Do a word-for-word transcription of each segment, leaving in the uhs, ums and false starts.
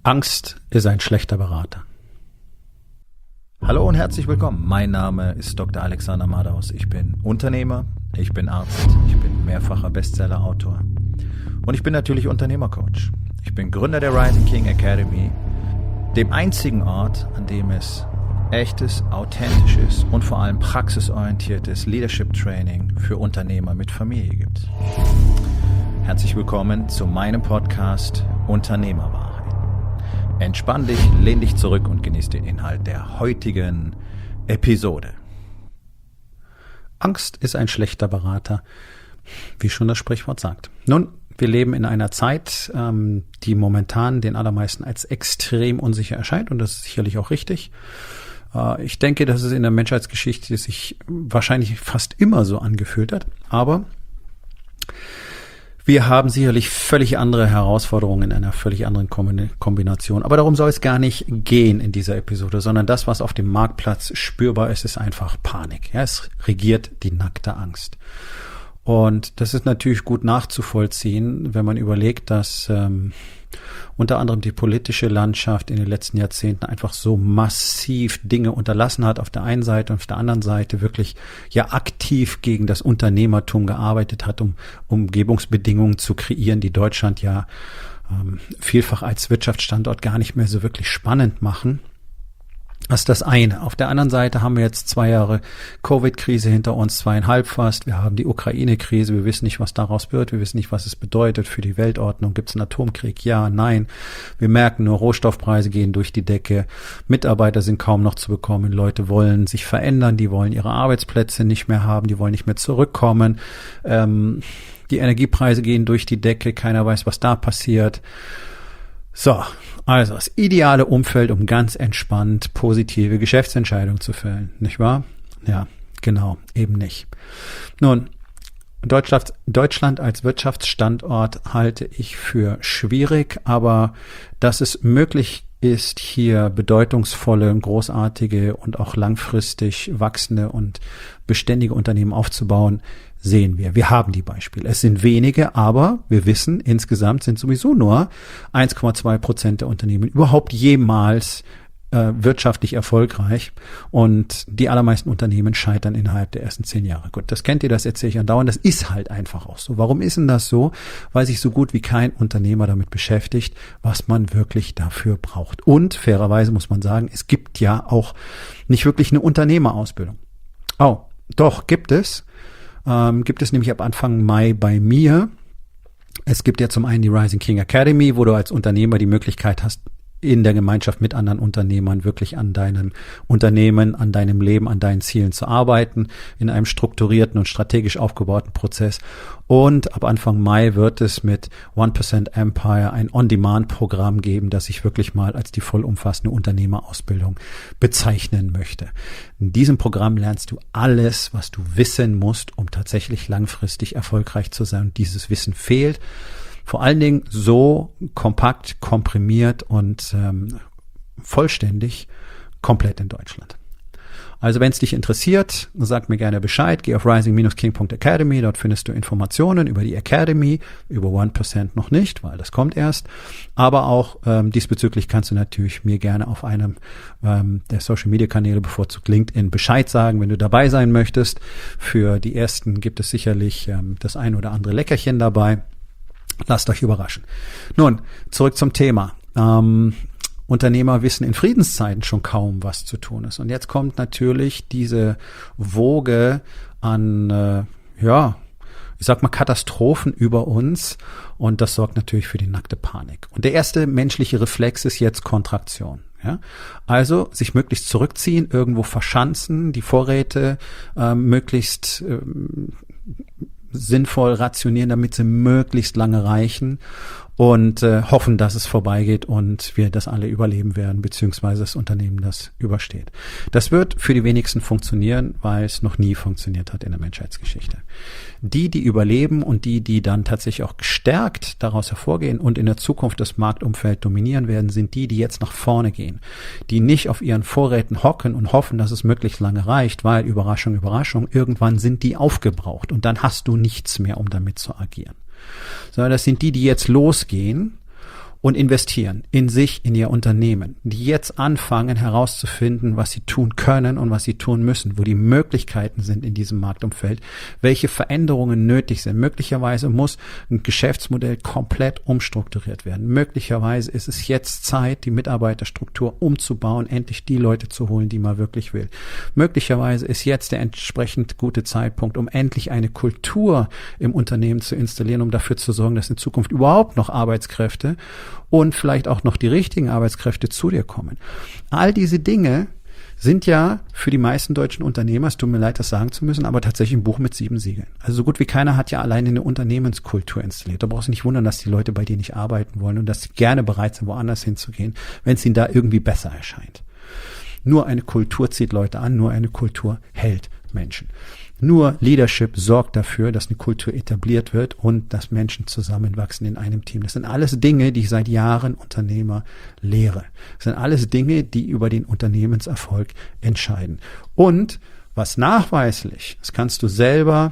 Angst ist ein schlechter Berater. Hallo und herzlich willkommen. Mein Name ist Doktor Alexander Madaus. Ich bin Unternehmer, ich bin Arzt, ich bin mehrfacher Bestseller-Autor und ich bin natürlich Unternehmercoach. Ich bin Gründer der Rising King Academy, dem einzigen Ort, an dem es echtes, authentisches und vor allem praxisorientiertes Leadership-Training für Unternehmer mit Familie gibt. Herzlich willkommen zu meinem Podcast Unternehmerwahrheit. Entspann dich, lehn dich zurück und genieß den Inhalt der heutigen Episode. Angst ist ein schlechter Berater, wie schon das Sprichwort sagt. Nun, wir leben in einer Zeit, ähm, die momentan den allermeisten als extrem unsicher erscheint, und das ist sicherlich auch richtig. Äh, ich denke, dass es in der Menschheitsgeschichte sich wahrscheinlich fast immer so angefühlt hat, aber wir haben sicherlich völlig andere Herausforderungen in einer völlig anderen Kombination. Aber darum soll es gar nicht gehen in dieser Episode, sondern das, was auf dem Marktplatz spürbar ist, ist einfach Panik. Ja, es regiert die nackte Angst. Und das ist natürlich gut nachzuvollziehen, wenn man überlegt, dass ähm, unter anderem die politische Landschaft in den letzten Jahrzehnten einfach so massiv Dinge unterlassen hat auf der einen Seite und auf der anderen Seite wirklich ja aktiv gegen das Unternehmertum gearbeitet hat, um Umgebungsbedingungen zu kreieren, die Deutschland ja ähm, vielfach als Wirtschaftsstandort gar nicht mehr so wirklich spannend machen. Das ist das eine. Auf der anderen Seite haben wir jetzt zwei Jahre Covid-Krise hinter uns, zweieinhalb fast. Wir haben die Ukraine-Krise. Wir wissen nicht, was daraus wird. Wir wissen nicht, was es bedeutet für die Weltordnung. Gibt es einen Atomkrieg? Ja, nein. Wir merken nur, Rohstoffpreise gehen durch die Decke. Mitarbeiter sind kaum noch zu bekommen. Leute wollen sich verändern. Die wollen ihre Arbeitsplätze nicht mehr haben. Die wollen nicht mehr zurückkommen. Ähm, die Energiepreise gehen durch die Decke. Keiner weiß, was da passiert. So, also das ideale Umfeld, um ganz entspannt positive Geschäftsentscheidungen zu fällen, nicht wahr? Ja, genau, eben nicht. Nun, Deutschland, Deutschland als Wirtschaftsstandort halte ich für schwierig, aber dass es möglich ist, hier bedeutungsvolle, großartige und auch langfristig wachsende und beständige Unternehmen aufzubauen, sehen wir. Wir haben die Beispiele. Es sind wenige, aber wir wissen, insgesamt sind sowieso nur eins Komma zwei Prozent der Unternehmen überhaupt jemals äh, wirtschaftlich erfolgreich, und die allermeisten Unternehmen scheitern innerhalb der ersten zehn Jahre. Gut, das kennt ihr, das erzähle ich andauernd. Das ist halt einfach auch so. Warum ist denn das so? Weil sich so gut wie kein Unternehmer damit beschäftigt, was man wirklich dafür braucht. Und fairerweise muss man sagen, es gibt ja auch nicht wirklich eine Unternehmerausbildung. Oh, doch, gibt es. Ähm, gibt es nämlich ab Anfang Mai bei mir. Es gibt ja zum einen die Rising King Academy, wo du als Unternehmer die Möglichkeit hast, in der Gemeinschaft mit anderen Unternehmern wirklich an deinem Unternehmen, an deinem Leben, an deinen Zielen zu arbeiten, in einem strukturierten und strategisch aufgebauten Prozess. Und ab Anfang Mai wird es mit one percent Empire ein On-Demand-Programm geben, das ich wirklich mal als die vollumfassende Unternehmerausbildung bezeichnen möchte. In diesem Programm lernst du alles, was du wissen musst, um tatsächlich langfristig erfolgreich zu sein. Und dieses Wissen fehlt. Vor allen Dingen so kompakt, komprimiert und ähm, vollständig komplett in Deutschland. Also wenn es dich interessiert, sag mir gerne Bescheid. Geh auf rising dash king punkt academy. Dort findest du Informationen über die Academy, über one percent noch nicht, weil das kommt erst. Aber auch ähm, diesbezüglich kannst du natürlich mir gerne auf einem ähm, der Social-Media-Kanäle, bevorzugt LinkedIn, Bescheid sagen, wenn du dabei sein möchtest. Für die ersten gibt es sicherlich ähm, das ein oder andere Leckerchen dabei. Lasst euch überraschen. Nun, zurück zum Thema. Ähm, Unternehmer wissen in Friedenszeiten schon kaum, was zu tun ist. Und jetzt kommt natürlich diese Woge an, äh, ja, ich sag mal, Katastrophen über uns. Und das sorgt natürlich für die nackte Panik. Und der erste menschliche Reflex ist jetzt Kontraktion. Ja, also sich möglichst zurückziehen, irgendwo verschanzen, die Vorräte äh, möglichst äh, sinnvoll rationieren, damit sie möglichst lange reichen, und äh, hoffen, dass es vorbeigeht und wir das alle überleben werden, beziehungsweise das Unternehmen das übersteht. Das wird für die wenigsten funktionieren, weil es noch nie funktioniert hat in der Menschheitsgeschichte. Die, die überleben und die, die dann tatsächlich auch gestärkt daraus hervorgehen und in der Zukunft das Marktumfeld dominieren werden, sind die, die jetzt nach vorne gehen, die nicht auf ihren Vorräten hocken und hoffen, dass es möglichst lange reicht, weil Überraschung, Überraschung, irgendwann sind die aufgebraucht und dann hast du nichts mehr, um damit zu agieren. Sondern das sind die, die jetzt losgehen und investieren in sich, in ihr Unternehmen, die jetzt anfangen herauszufinden, was sie tun können und was sie tun müssen, wo die Möglichkeiten sind in diesem Marktumfeld, welche Veränderungen nötig sind. Möglicherweise muss ein Geschäftsmodell komplett umstrukturiert werden. Möglicherweise ist es jetzt Zeit, die Mitarbeiterstruktur umzubauen, endlich die Leute zu holen, die man wirklich will. Möglicherweise ist jetzt der entsprechend gute Zeitpunkt, um endlich eine Kultur im Unternehmen zu installieren, um dafür zu sorgen, dass in Zukunft überhaupt noch Arbeitskräfte und vielleicht auch noch die richtigen Arbeitskräfte zu dir kommen. All diese Dinge sind ja für die meisten deutschen Unternehmer, es tut mir leid, das sagen zu müssen, aber tatsächlich ein Buch mit sieben Siegeln. Also so gut wie keiner hat ja alleine eine Unternehmenskultur installiert. Da brauchst du nicht wundern, dass die Leute bei dir nicht arbeiten wollen und dass sie gerne bereit sind, woanders hinzugehen, wenn es ihnen da irgendwie besser erscheint. Nur eine Kultur zieht Leute an, nur eine Kultur hält Menschen. Nur Leadership sorgt dafür, dass eine Kultur etabliert wird und dass Menschen zusammenwachsen in einem Team. Das sind alles Dinge, die ich seit Jahren Unternehmer lehre. Das sind alles Dinge, die über den Unternehmenserfolg entscheiden. Und was nachweislich, das kannst du selber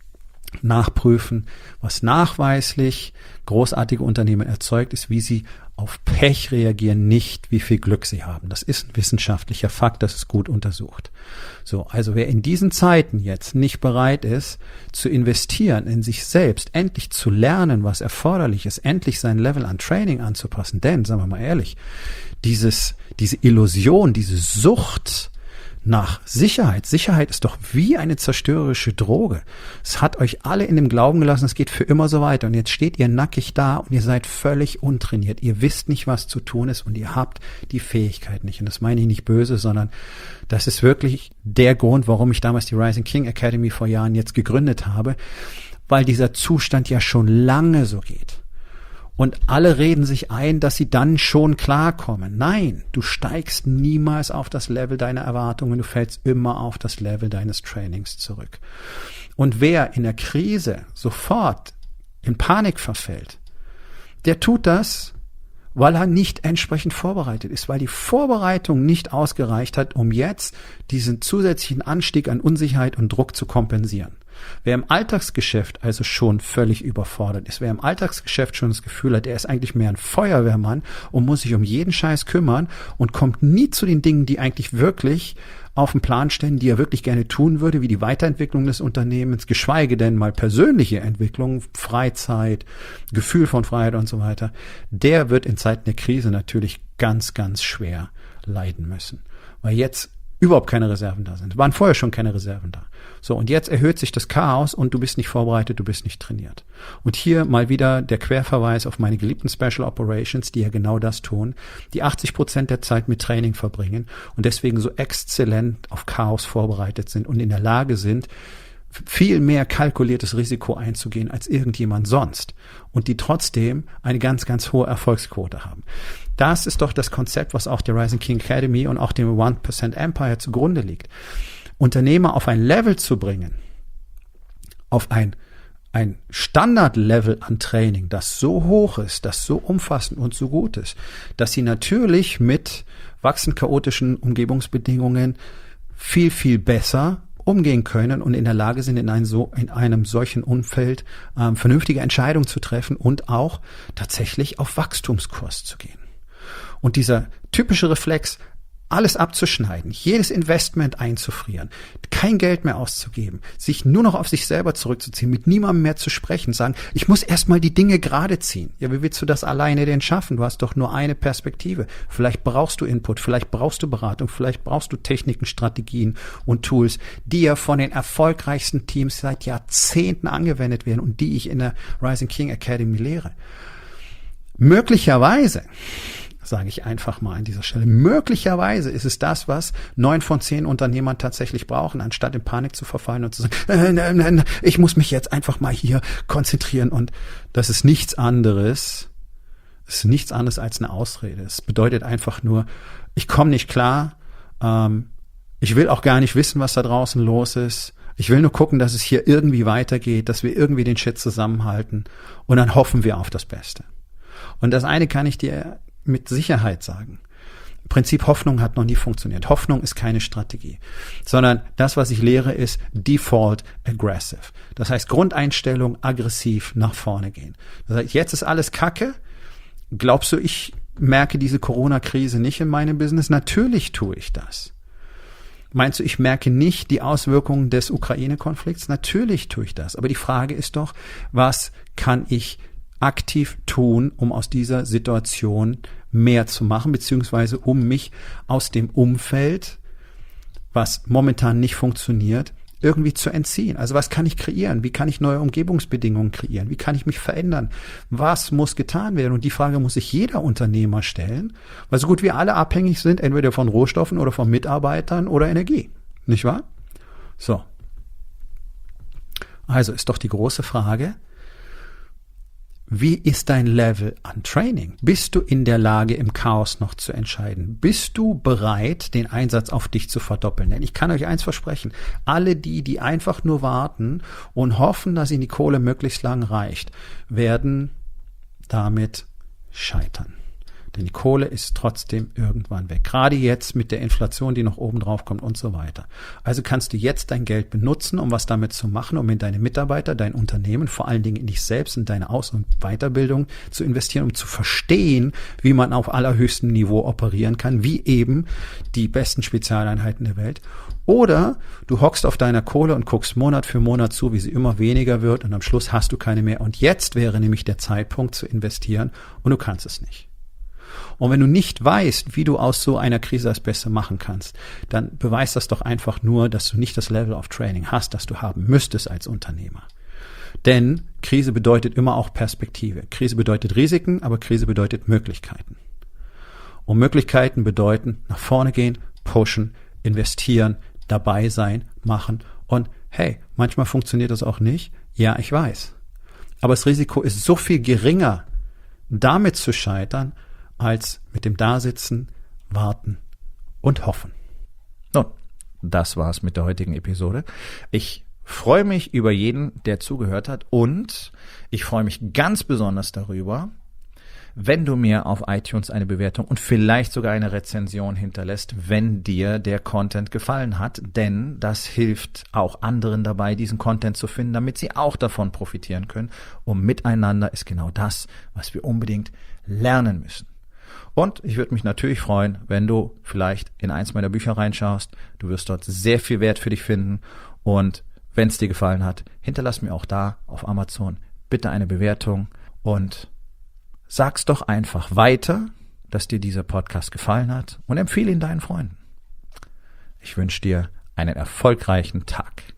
nachprüfen, was nachweislich großartige Unternehmen erzeugt, ist, wie sie auf Pech reagieren, nicht wie viel Glück sie haben. Das ist ein wissenschaftlicher Fakt, das ist gut untersucht. So, also wer in diesen Zeiten jetzt nicht bereit ist, zu investieren in sich selbst, endlich zu lernen, was erforderlich ist, endlich sein Level an Training anzupassen, denn, sagen wir mal ehrlich, dieses, diese Illusion, diese Sucht nach Sicherheit. Sicherheit ist doch wie eine zerstörerische Droge. Es hat euch alle in dem Glauben gelassen, es geht für immer so weiter. Und jetzt steht ihr nackig da und ihr seid völlig untrainiert. Ihr wisst nicht, was zu tun ist und ihr habt die Fähigkeit nicht. Und das meine ich nicht böse, sondern das ist wirklich der Grund, warum ich damals die Rising King Academy vor Jahren jetzt gegründet habe, weil dieser Zustand ja schon lange so geht. Und alle reden sich ein, dass sie dann schon klarkommen. Nein, du steigst niemals auf das Level deiner Erwartungen, du fällst immer auf das Level deines Trainings zurück. Und wer in der Krise sofort in Panik verfällt, der tut das, weil er nicht entsprechend vorbereitet ist, weil die Vorbereitung nicht ausgereicht hat, um jetzt diesen zusätzlichen Anstieg an Unsicherheit und Druck zu kompensieren. Wer im Alltagsgeschäft also schon völlig überfordert ist, wer im Alltagsgeschäft schon das Gefühl hat, er ist eigentlich mehr ein Feuerwehrmann und muss sich um jeden Scheiß kümmern und kommt nie zu den Dingen, die eigentlich wirklich auf den Plan stehen, die er wirklich gerne tun würde, wie die Weiterentwicklung des Unternehmens, geschweige denn mal persönliche Entwicklung, Freizeit, Gefühl von Freiheit und so weiter, der wird in Zeiten der Krise natürlich ganz, ganz schwer leiden müssen, weil jetzt überhaupt keine Reserven da sind. Waren vorher schon keine Reserven da. So, und jetzt erhöht sich das Chaos und du bist nicht vorbereitet, du bist nicht trainiert. Und hier mal wieder der Querverweis auf meine geliebten Special Operations, die ja genau das tun, die achtzig Prozent der Zeit mit Training verbringen und deswegen so exzellent auf Chaos vorbereitet sind und in der Lage sind, viel mehr kalkuliertes Risiko einzugehen als irgendjemand sonst und die trotzdem eine ganz, ganz hohe Erfolgsquote haben. Das ist doch das Konzept, was auch der Rising King Academy und auch dem one percent Empire zugrunde liegt. Unternehmer auf ein Level zu bringen, auf ein, ein Standardlevel an Training, das so hoch ist, das so umfassend und so gut ist, dass sie natürlich mit wachsend chaotischen Umgebungsbedingungen viel, viel besser umgehen können und in der Lage sind, in, ein so, in einem solchen Umfeld ähm, vernünftige Entscheidungen zu treffen und auch tatsächlich auf Wachstumskurs zu gehen. Und dieser typische Reflex, alles abzuschneiden, jedes Investment einzufrieren, kein Geld mehr auszugeben, sich nur noch auf sich selber zurückzuziehen, mit niemandem mehr zu sprechen, sagen, ich muss erstmal die Dinge gerade ziehen. Ja, wie willst du das alleine denn schaffen? Du hast doch nur eine Perspektive. Vielleicht brauchst du Input, vielleicht brauchst du Beratung, vielleicht brauchst du Techniken, Strategien und Tools, die ja von den erfolgreichsten Teams seit Jahrzehnten angewendet werden und die ich in der Rising King Academy lehre. Möglicherweise sage ich einfach mal an dieser Stelle. Möglicherweise ist es das, was neun von zehn Unternehmern tatsächlich brauchen, anstatt in Panik zu verfallen und zu sagen, äh, äh, äh, ich muss mich jetzt einfach mal hier konzentrieren. Und das ist nichts anderes, es ist nichts anderes als eine Ausrede. Es bedeutet einfach nur, ich komme nicht klar, ähm, ich will auch gar nicht wissen, was da draußen los ist. Ich will nur gucken, dass es hier irgendwie weitergeht, dass wir irgendwie den Shit zusammenhalten und dann hoffen wir auf das Beste. Und das eine kann ich dir mit Sicherheit sagen. Im Prinzip Hoffnung hat noch nie funktioniert. Hoffnung ist keine Strategie, sondern das, was ich lehre, ist Default Aggressive. Das heißt Grundeinstellung, aggressiv nach vorne gehen. Das heißt, jetzt ist alles Kacke, Glaubst du, ich merke diese Corona-Krise nicht in meinem Business? Natürlich tue ich das. Meinst du, ich merke nicht die Auswirkungen des Ukraine-Konflikts? Natürlich tue ich das. Aber die Frage ist doch, was kann ich aktiv tun, um aus dieser Situation mehr zu machen, beziehungsweise um mich aus dem Umfeld, was momentan nicht funktioniert, irgendwie zu entziehen. Also was kann ich kreieren? Wie kann ich neue Umgebungsbedingungen kreieren? Wie kann ich mich verändern? Was muss getan werden? Und die Frage muss sich jeder Unternehmer stellen, weil so gut wir alle abhängig sind, entweder von Rohstoffen oder von Mitarbeitern oder Energie. Nicht wahr? So. Also ist doch die große Frage, wie ist dein Level an Training? Bist du in der Lage, im Chaos noch zu entscheiden? Bist du bereit, den Einsatz auf dich zu verdoppeln? Denn ich kann euch eins versprechen, alle die, die einfach nur warten und hoffen, dass ihnen die Kohle möglichst lang reicht, werden damit scheitern. Denn die Kohle ist trotzdem irgendwann weg. Gerade jetzt mit der Inflation, die noch oben drauf kommt und so weiter. Also kannst du jetzt dein Geld benutzen, um was damit zu machen, um in deine Mitarbeiter, dein Unternehmen, vor allen Dingen in dich selbst, in deine Aus- und Weiterbildung zu investieren, um zu verstehen, wie man auf allerhöchstem Niveau operieren kann, wie eben die besten Spezialeinheiten der Welt. Oder du hockst auf deiner Kohle und guckst Monat für Monat zu, wie sie immer weniger wird und am Schluss hast du keine mehr. Und jetzt wäre nämlich der Zeitpunkt zu investieren und du kannst es nicht. Und wenn du nicht weißt, wie du aus so einer Krise das Beste machen kannst, dann beweist das doch einfach nur, dass du nicht das Level of Training hast, das du haben müsstest als Unternehmer. Denn Krise bedeutet immer auch Perspektive. Krise bedeutet Risiken, aber Krise bedeutet Möglichkeiten. Und Möglichkeiten bedeuten nach vorne gehen, pushen, investieren, dabei sein, machen. Und hey, manchmal funktioniert das auch nicht. Ja, ich weiß. Aber das Risiko ist so viel geringer, damit zu scheitern, als mit dem Dasitzen, Warten und Hoffen. Nun, das war's mit der heutigen Episode. Ich freue mich über jeden, der zugehört hat, und ich freue mich ganz besonders darüber, wenn du mir auf iTunes eine Bewertung und vielleicht sogar eine Rezension hinterlässt, wenn dir der Content gefallen hat, denn das hilft auch anderen dabei, diesen Content zu finden, damit sie auch davon profitieren können. Und miteinander ist genau das, was wir unbedingt lernen müssen. Und ich würde mich natürlich freuen, wenn du vielleicht in eins meiner Bücher reinschaust. Du wirst dort sehr viel Wert für dich finden. Und wenn es dir gefallen hat, hinterlass mir auch da auf Amazon bitte eine Bewertung und sag's doch einfach weiter, dass dir dieser Podcast gefallen hat, und empfehle ihn deinen Freunden. Ich wünsche dir einen erfolgreichen Tag.